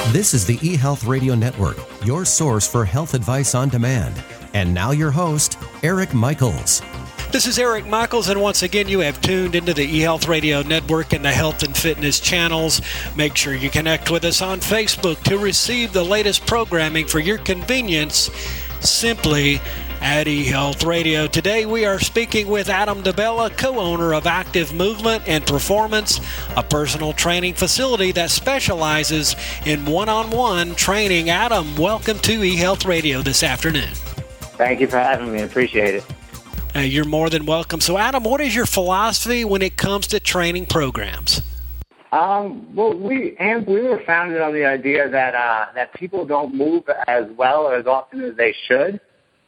This is the eHealth Radio Network, your source for health advice on demand. And now your host, Eric Michaels. This is Eric Michaels, and once again, you have tuned into the eHealth Radio Network and the Health and Fitness channels. Make sure you connect with us on Facebook to receive the latest programming for your convenience, simply at eHealth Radio. Today, we are speaking with Adam DiBella, co-owner of Active Movement and Performance, a personal training facility that specializes in one-on-one training. Adam, welcome to eHealth Radio this afternoon. Thank you for having me. I appreciate it. You're more than welcome. So, Adam, what is your philosophy when it comes to training programs? Well, we were founded on the idea that people don't move as well or as often as they should.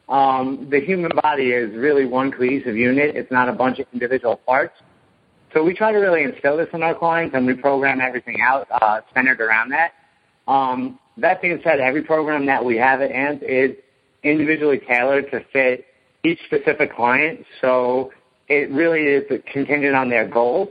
The human body is really one cohesive unit. It's not a bunch of individual parts. So we try to really instill this in our clients, and we program everything out centered around that. That being said, every program that we have at AMP is individually tailored to fit each specific client, so it really is contingent on their goals.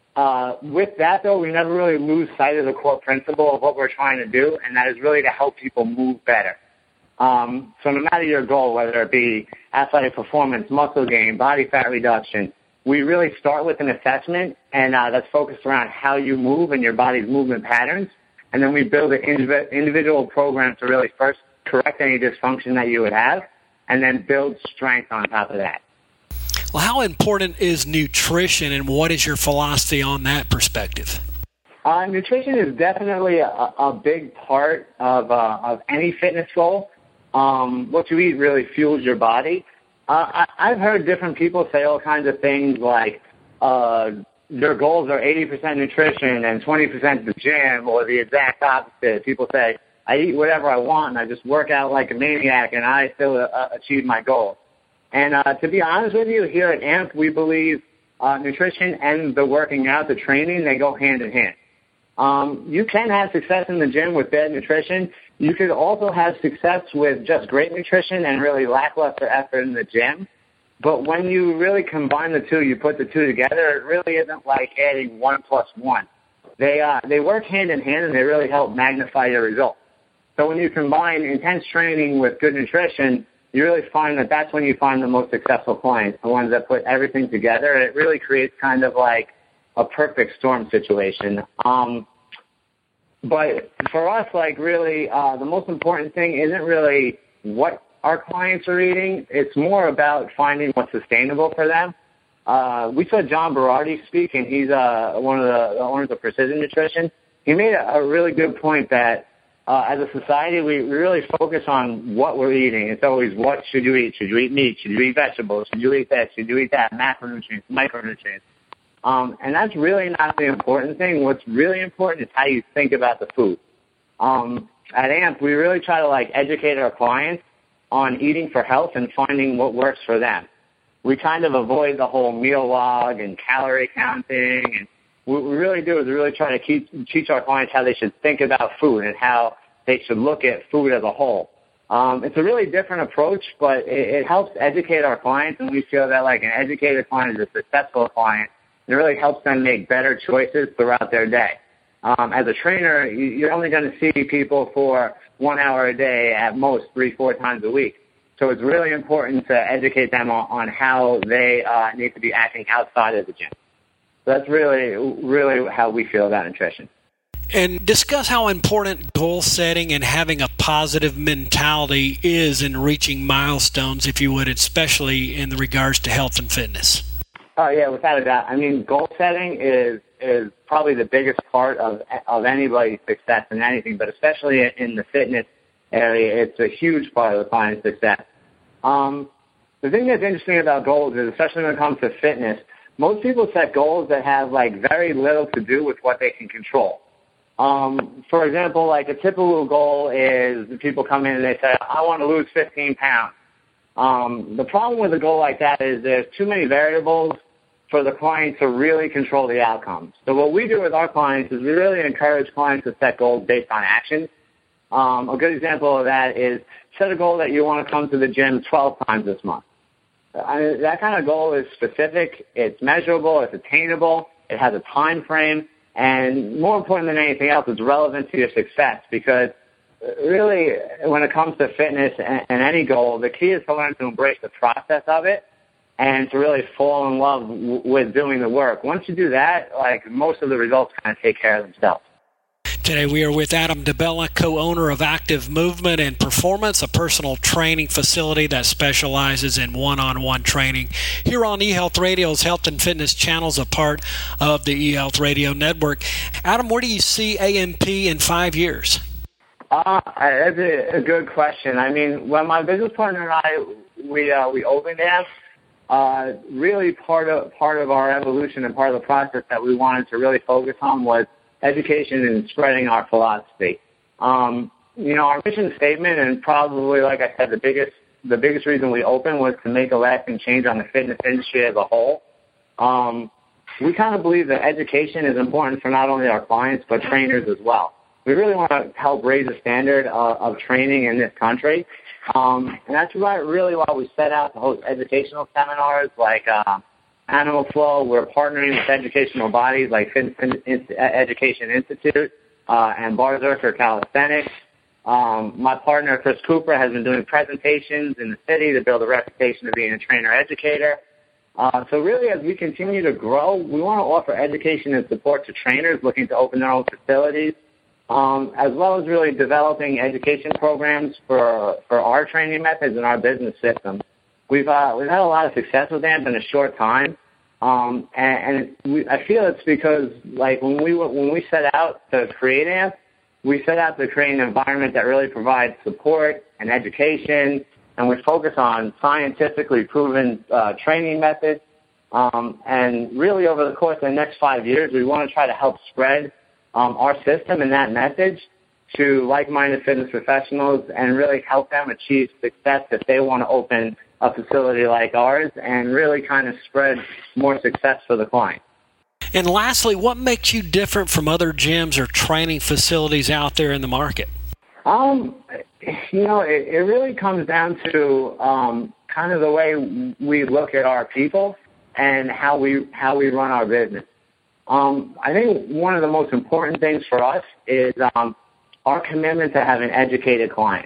With that, though, we never really lose sight of the core principle of what we're trying to do, and that is really to help people move better. So no matter your goal, whether it be athletic performance, muscle gain, body fat reduction, we really start with an assessment, and that's focused around how you move and your body's movement patterns, and then we build an individual program to really first correct any dysfunction that you would have, and then build strength on top of that. Well, how important is nutrition, and what is your philosophy on that perspective? Nutrition is definitely a big part of any fitness goal. What you eat really fuels your body. I've heard different people say all kinds of things like their goals are 80% nutrition and 20% the gym, or the exact opposite. People say, I eat whatever I want, and I just work out like a maniac, and I still achieve my goals. And to be honest with you, here at AMP, we believe nutrition and the working out, the training, they go hand in hand. You can have success in the gym with bad nutrition. You could also have success with just great nutrition and really lackluster effort in the gym. But when you really combine the two, you put the two together, it really isn't like adding 1 plus 1. They work hand in hand, and they really help magnify your results. So when you combine intense training with good nutrition, you really find that that's when you find the most successful clients, the ones that put everything together, and it really creates kind of like a perfect storm situation. But for us, like really, the most important thing isn't really what our clients are eating. It's more about finding what's sustainable for them. We saw John Berardi speak, and he's one of the owners of Precision Nutrition. He made a really good point that as a society, we really focus on what we're eating. It's always, what should you eat? Should you eat meat? Should you eat vegetables? Should you eat this? Should you eat that? Macronutrients, micronutrients. And that's really not the important thing. What's really important is how you think about the food. At AMP, we really try to educate our clients on eating for health and finding what works for them. We kind of avoid the whole meal log and calorie counting, and what we really do is we really try to teach our clients how they should think about food and how they should look at food as a whole. It's a really different approach, but it helps educate our clients, and we feel that an educated client is a successful client. It really helps them make better choices throughout their day. As a trainer, you're only going to see people for 1 hour a day, at most 3-4 times a week. So it's really important to educate them on how they need to be acting outside of the gym. So that's really how we feel about nutrition. And discuss how important goal setting and having a positive mentality is in reaching milestones, if you would, especially in regards to health and fitness. Oh, yeah, without a doubt. I mean, goal setting is probably the biggest part of anybody's success in anything, but especially in the fitness area, it's a huge part of the client's success. The thing that's interesting about goals is, especially when it comes to fitness, most people set goals that have very little to do with what they can control. For example, a typical goal is people come in and they say, I want to lose 15 pounds. The problem with a goal like that is there's too many variables for the client to really control the outcome. So what we do with our clients is we really encourage clients to set goals based on actions. A good example of that is set a goal that you want to come to the gym 12 times this month. That kind of goal is specific, it's measurable, it's attainable, it has a time frame, And more important than anything else, it's relevant to your success, because really when it comes to fitness and any goal, the key is to learn to embrace the process of it and to really fall in love with doing the work. Once you do that, like, most of the results kind of take care of themselves. Today we are with Adam DiBella, co-owner of Active Movement and Performance, a personal training facility that specializes in one-on-one training. Here on eHealth Radio's Health and Fitness channels, a part of the eHealth Radio Network. Adam, where do you see AMP in 5 years? That's a good question. I mean, when my business partner and I, we opened AMP, really part of our evolution and part of the process that we wanted to really focus on was education and spreading our philosophy. Our mission statement, and probably, like I said, the biggest reason we opened was to make a lasting change on the fitness industry as a whole. We kind of believe that education is important for not only our clients but trainers as well. We really want to help raise the standard of training in this country. And that's really why we set out to host educational seminars like Animal Flow. We're partnering with educational bodies like Fitness Education Institute and Berserker Calisthenics. My partner, Chris Cooper, has been doing presentations in the city to build a reputation of being a trainer-educator. So really, as we continue to grow, we want to offer education and support to trainers looking to open their own facilities, as well as really developing education programs for our training methods and our business system. We've had a lot of success with AMP in a short time, and I feel it's because, like, when we set out to create AMP, we set out to create an environment that really provides support and education, and we focus on scientifically proven training methods. And really, over the course of the next 5 years, we want to try to help spread our system and that message to like-minded fitness professionals and really help them achieve success if they want to open a facility like ours, and really kind of spread more success for the client. And lastly, what makes you different from other gyms or training facilities out there in the market? It really comes down to kind of the way we look at our people and how we run our business. I think one of the most important things for us is our commitment to have an educated client.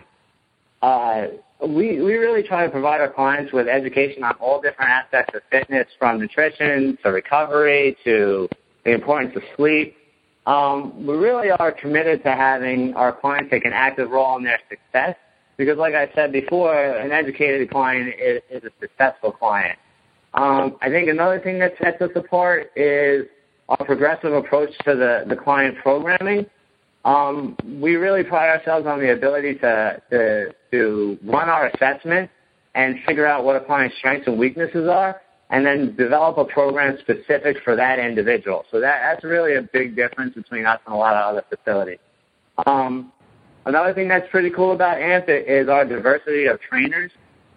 We really try to provide our clients with education on all different aspects of fitness, from nutrition to recovery to the importance of sleep. We really are committed to having our clients take an active role in their success, because, like I said before, an educated client is a successful client. I think another thing that sets us apart is our progressive approach to the client programming. We really pride ourselves on the ability to run our assessment and figure out what a client's strengths and weaknesses are, and then develop a program specific for that individual. So that's really a big difference between us and a lot of other facilities. Another thing that's pretty cool about AMP is our diversity of trainers.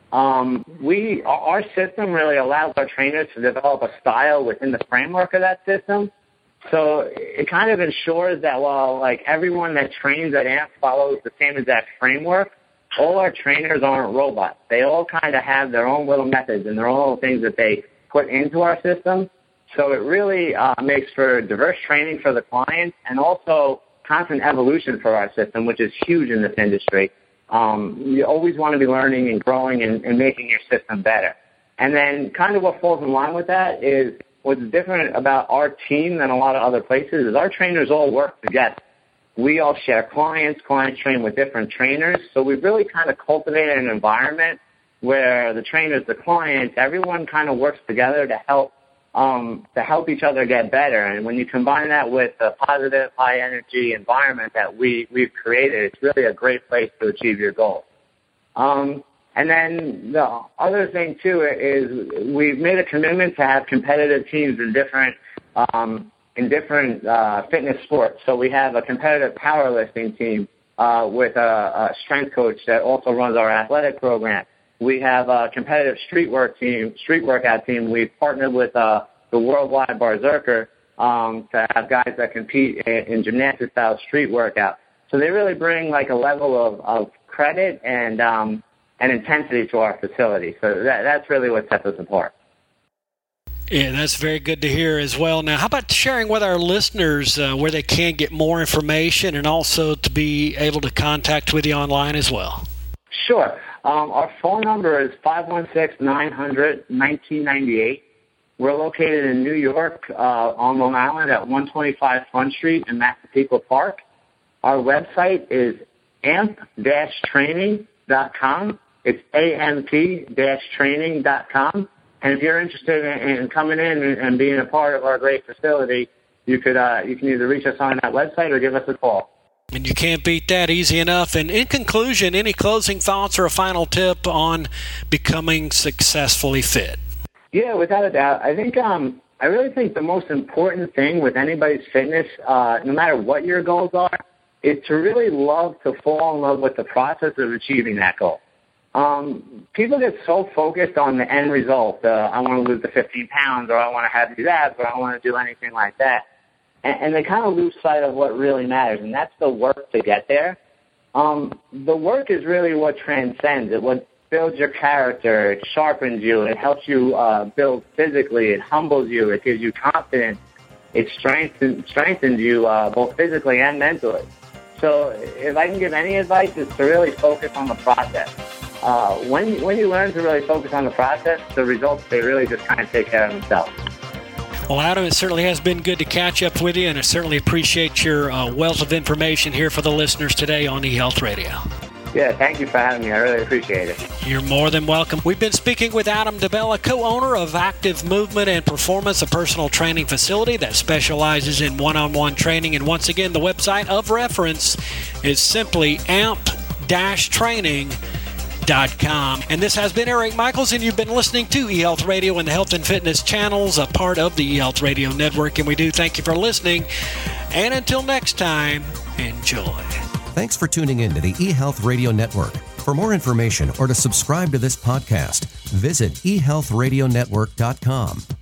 Our system really allows our trainers to develop a style within the framework of that system. So it kind of ensures that while, like, everyone that trains at AMP follows the same exact framework, all our trainers aren't robots. They all kind of have their own little methods and their own little things that they put into our system. So it really makes for diverse training for the clients, and also constant evolution for our system, which is huge in this industry. You always want to be learning and growing and making your system better. And then kind of what falls in line with that is what's different about our team than a lot of other places is our trainers all work together. We all share clients train with different trainers. So we've really kind of cultivated an environment where the trainers, the clients, everyone kind of works together to help each other get better. And when you combine that with a positive, high-energy environment that we've created, it's really a great place to achieve your goals. And then the other thing, too, is we've made a commitment to have competitive teams in different fitness sports. So we have a competitive powerlifting team with a strength coach that also runs our athletic program. We have a competitive street workout team. We've partnered with the worldwide Berserker to have guys that compete in gymnastic-style street workout. So they really bring, like, a level of credit and intensity to our facility. So that's really what sets us apart. Yeah, that's very good to hear as well. Now, how about sharing with our listeners where they can get more information and also to be able to contact with you online as well? Sure. Our phone number is 516-900-1998. We're located in New York on Long Island at 125 Front Street in Massapequa Park. Our website is amp-training.com. It's amp-training.com. And if you're interested in coming in and being a part of our great facility, you can either reach us on that website or give us a call. And you can't beat that, easy enough. And in conclusion, any closing thoughts or a final tip on becoming successfully fit? Yeah, without a doubt. I think I really think the most important thing with anybody's fitness, no matter what your goals are, is to really fall in love with the process of achieving that goal. People get so focused on the end result. I want to lose the 15 pounds, or I want to have these abs, or I don't want to do anything like that. And they kind of lose sight of what really matters, and that's the work to get there. The work is really what transcends it, what builds your character. It sharpens you. It helps you build physically. It humbles you. It gives you confidence. It strengthens you both physically and mentally. So if I can give any advice, it's to really focus on the process. When you learn to really focus on the process, the results, they really just kind of take care of themselves. Well, Adam, it certainly has been good to catch up with you, and I certainly appreciate your wealth of information here for the listeners today on eHealth Radio. Yeah, thank you for having me. I really appreciate it. You're more than welcome. We've been speaking with Adam DiBella, co-owner of Active Movement and Performance, a personal training facility that specializes in one-on-one training. And once again, the website of reference is simply amp-training.com. And this has been Eric Michaels, and you've been listening to eHealth Radio and the Health and Fitness channels, a part of the eHealth Radio Network. And we do thank you for listening. And until next time, enjoy. Thanks for tuning in to the eHealth Radio Network. For more information or to subscribe to this podcast, visit eHealthRadioNetwork.com.